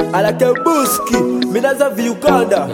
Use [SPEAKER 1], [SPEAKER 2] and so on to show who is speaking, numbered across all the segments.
[SPEAKER 1] Alakebuski, Minaza v Uganda.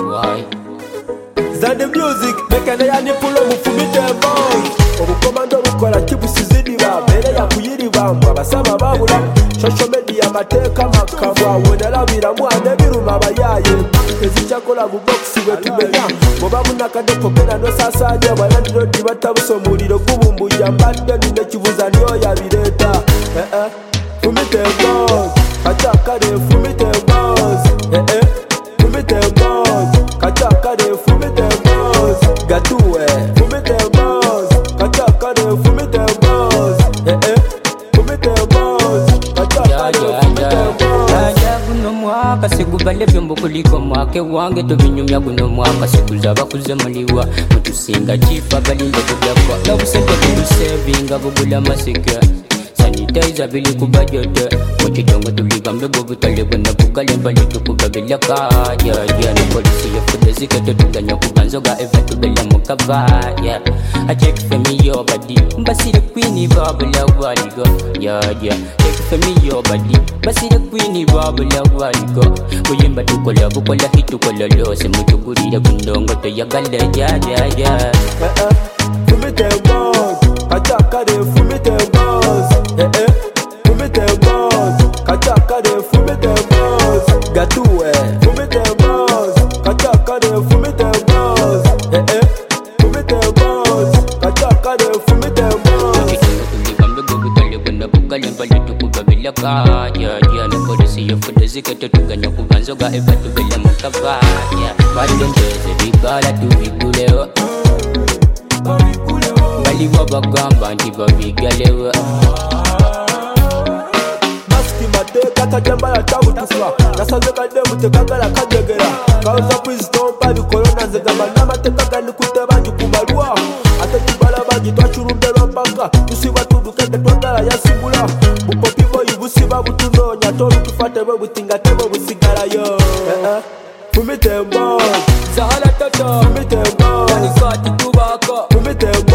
[SPEAKER 1] Zande music, mekene ya nipulo mufumite boy. Obukomando bukola kibusizidira, bere ya kuyiriba, abasaba babula. Social media mateka makabwa, wenalabira mwane biruma abayaye. Ezichakola bu box wetumenya, boba munakadepo kena no sasanya, balandiro dibatabuso muliro kubumbuya mbadde nine kibuza niyo yabireta. Fumite boy, kachakade fumite boss. Fumite boss, kachakade fumite boss. Gatuwe, fumite boss, kachakade fumite boss. Fumite boss, kachakade fumite boss.
[SPEAKER 2] Guno mwaka sigubale byombo kuliko mwake wange tobinyumya guno mwaka siguzaba kuzemaliwa mutusinga chifa balinda kugakwa nobusente kusevinga bugula masika sanitizer bili kubajete mukitongo tuliga mbego butale bwana bukalemba litukubabila kaya ya no polisi ya fudezika tutuganya kubanzoga eva tubela mukavaya I check for me your body basire queen babula waligo ya check for me your body basire queen babula waligo kuyimba tukola bukola hitukola lose mutugurira bundongo to yagala ya
[SPEAKER 1] fumite boss kachakade fumite boss fumite boss kachakade fumite boss gatuwe fumite boss kachakade fumite boss fumite boss kachakade fumite boss
[SPEAKER 2] tuligambe gobutale bwana bukalemba litukubabila kaya no polisi yofudezika tutuganya kubanzoga eva tubela mukavaya badendeze bibala tubigulewa baliwa bagamba nti babigalewa
[SPEAKER 1] maski mateka tajamba ya tabutufa nasanze kadde mutekagala kajegera kauza kwistompa bikorona nzegamba n'amateka gani kutebanji kubalwa ate tubala banji twachurunde lwambanga tusiba tudukende twagala yasigula bupopi boyi busiba butunonya tolukufate bwe butinga tebo busigalayo fumite boss
[SPEAKER 2] Zahala tata
[SPEAKER 1] fumite boss
[SPEAKER 2] Yanisati tubaka
[SPEAKER 1] fumite